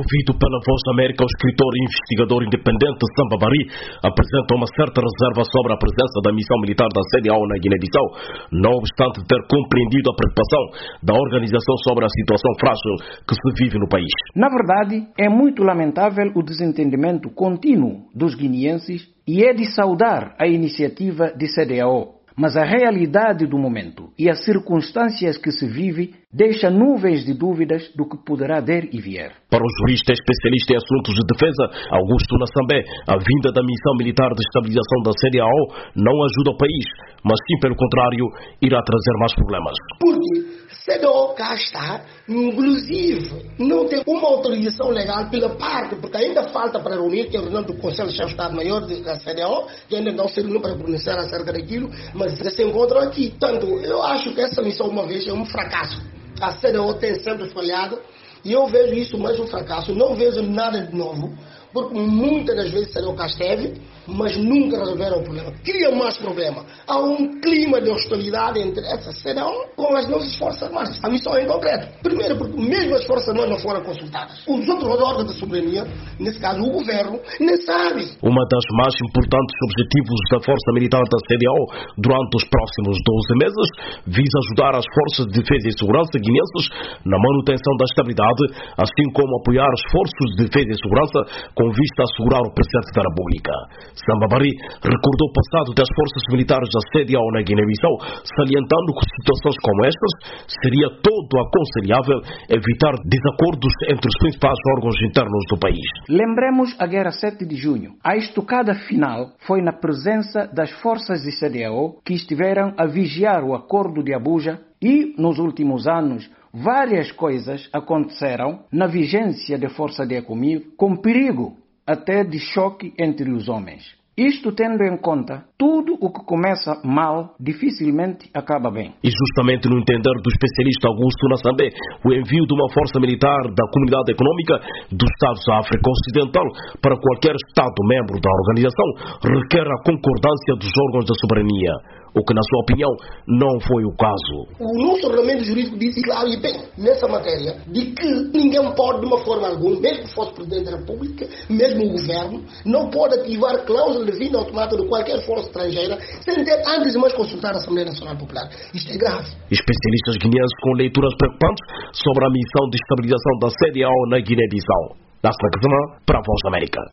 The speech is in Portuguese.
Ouvido pela Voz da América, o escritor e investigador independente Samba Bari apresenta uma certa reserva sobre a presença da missão militar da CEDEAO na Guiné-Bissau, não obstante ter compreendido a preocupação da organização sobre a situação frágil que se vive no país. Na verdade, é muito lamentável o desentendimento contínuo dos guineenses e é de saudar a iniciativa de CEDEAO. Mas a realidade do momento e as circunstâncias que se vive deixa nuvens de dúvidas do que poderá der e vier. Para o jurista especialista em assuntos de defesa, Augusto Nassambé, a vinda da missão militar de estabilização da CEDEAO não ajuda o país, mas sim, pelo contrário, irá trazer mais problemas. Porque CEDEAO cá está, inclusive, não tem uma autorização legal pela parte, porque ainda falta para reunir, que é a reunião do Conselho de Chefe de Estado-Maior da CEDEAO, que ainda não se reuniu para pronunciar acerca daquilo, mas se encontram aqui. Portanto, eu acho que essa missão, uma vez, é um fracasso. A CEDEAO tem sempre falhado e eu vejo isso mais um fracasso. Não vejo nada de novo, porque muitas das vezes a CEDEAO cá esteve, mas nunca resolveram o problema. Cria mais problema. Há um clima de hostilidade entre essa CEDEAO com as nossas Forças Armadas. A missão é em concreto. Primeiro, porque mesmo as Forças Armadas não foram consultadas. Os outros órgãos da soberania, nesse caso o governo, nem sabe. Uma das mais importantes objetivos da Força Militar da CEDEAO durante os próximos 12 meses visa ajudar as Forças de Defesa e Segurança guineenses na manutenção da estabilidade, assim como apoiar esforços de defesa e segurança com vista a assegurar o presidente da República. Samba Bari recordou o passado das forças militares da CEDEAO na Guiné-Bissau, salientando que situações como estas seria todo aconselhável evitar desacordos entre os principais órgãos internos do país. Lembremos a Guerra 7 de Junho. A estocada final foi na presença das forças de CEDEAO que estiveram a vigiar o acordo de Abuja e, nos últimos anos, várias coisas aconteceram na vigência de força de ECOMIG, com perigo até de choque entre os homens. Isto tendo em conta, tudo o que começa mal, dificilmente acaba bem. E justamente no entender do especialista Augusto Nassambé, o envio de uma força militar da Comunidade Econômica dos Estados da África Ocidental para qualquer Estado-membro da organização requer a concordância dos órgãos da soberania, o que, na sua opinião, não foi o caso. O nosso ordenamento jurídico diz claro e bem, nessa matéria, de que ninguém pode, de uma forma alguma, mesmo que fosse Presidente da República, mesmo o Governo, não pode ativar cláusula de vinda automática de qualquer força estrangeira sem ter antes de mais consultar a Assembleia Nacional Popular. Isto é grave. Especialistas guineenses com leituras preocupantes sobre a missão de estabilização da CEDEAO na Guiné-Bissau. Nasser Kazama, para a Voz da América.